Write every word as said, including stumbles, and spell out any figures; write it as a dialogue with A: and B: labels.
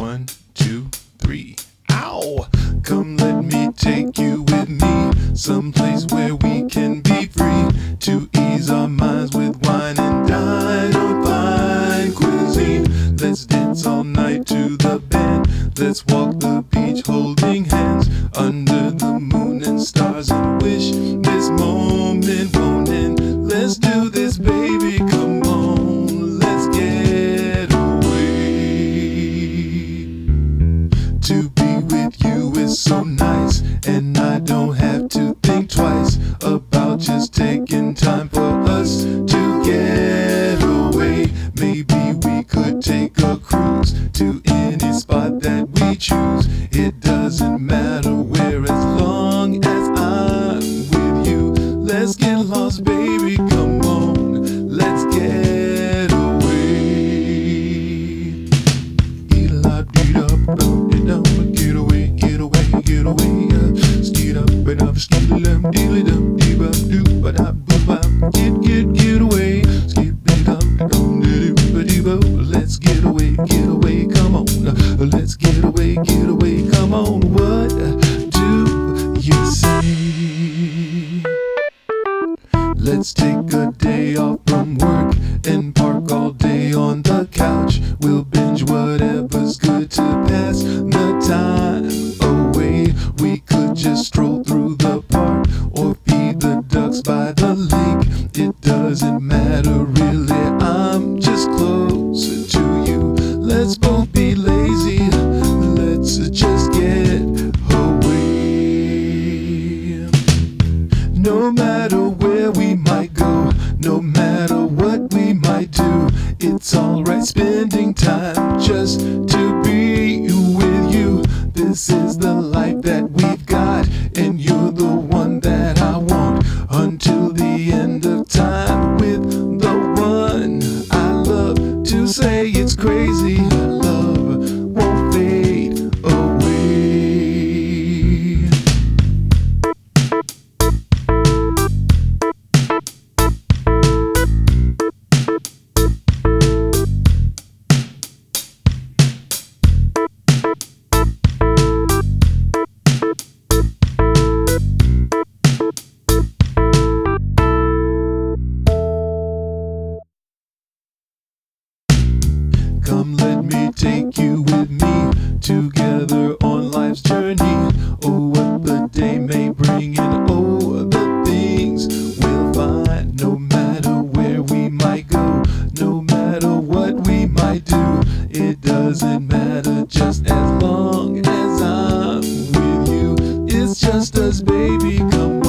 A: One, two, three. Ow! Come let me take you with me, someplace where we can be free to ease our minds with wine and dine on fine cuisine. Let's dance all night to the band. Let's walk the beach holding hands under the moon and stars and wish this moment won't end. Let's do this, baby, come on, let's get away. To be with you is so nice, and I don't have to think twice about just taking time for us to get away. Maybe we could take a cruise to any spot that we choose. It doesn't matter where, as long as I'm with you. Let's get lost, baby, come on, let's get away. Get away, get away, get away. Skeet up and up, skeet dum, deedly dum, dee bum, doo ba da boo bum. Get, get, get away. Skeet dum, dum, dee doo, dee bo. Let's get away, get away, come on. Let's get away, get away, come on. What do you say? Let's take a day off from work and park all day on the couch. We'll binge whatever's good to pass the time away. We could just stroll through the park or feed the ducks by the lake. It doesn't matter really, I'm just closer to you. Let's both be lazy, let's just get away. No matter where we might go, no matter what we might do, it's alright spending time just to be with you. This is the life that we've got, and you're the one that I want until the end of time. With the one I love, to say it's crazy, love won't fade away. Come let me take you with me, together on life's journey. Oh, what the day may bring, and oh, the things we'll find. No matter where we might go, no matter what we might do, it doesn't matter, just as long as I'm with you. It's just us, baby, come on.